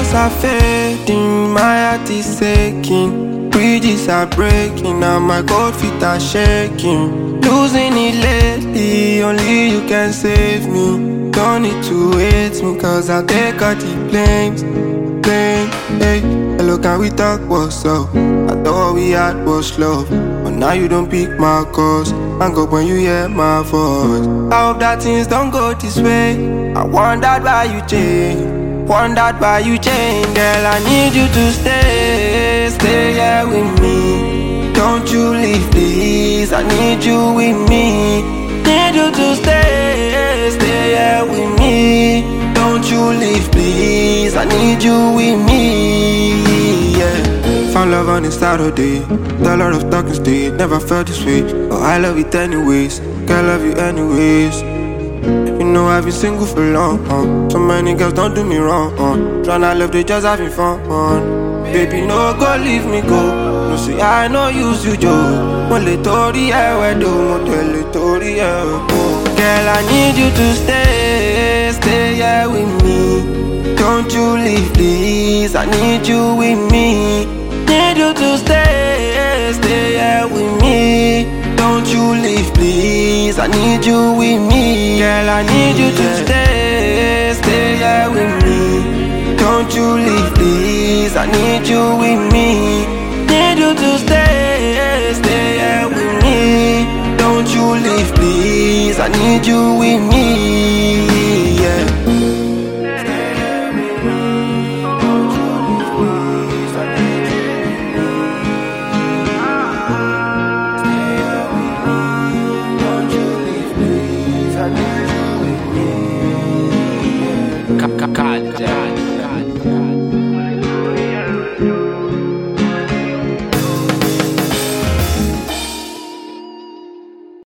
Stars are fading, my heart is aching. Bridges are breaking, now my cold feet are shaking. Losing it lately, only you can save me. Don't need to hate me, cause I'll take all the blames. Hey, hello, can we talk, what's up? I thought we had was love, but now you don't pick my calls. Hang up when you hear my voice. I hope that things don't go this way. I wondered why you changed. Wondered why you changed. Girl, I need you to stay here with me. Don't you leave, please. I need you with me. Need you to stay here with me. Don't you leave, please. I need you with me. Yeah. Found love on a Saturday. A lot of talking stage. Never felt this way. But I love it anyways. Girl, love you anyways. You know I've been single for long, So many girls don't do me wrong, Tryna love, they just having fun, Baby, no go leave me go. No say I no use you, Joe. Mo le tori e do, mo tele tori e go. Girl, I need you to stay here with me. Don't you leave, please. I need you with me. Need you to stay here with me. Don't you leave, please. I need you with me. Girl, I need you to stay here with me. Don't you leave, please. I need you with me. Need you to stay here with me. Don't you leave, please. I need you with me. Yeah. Calja.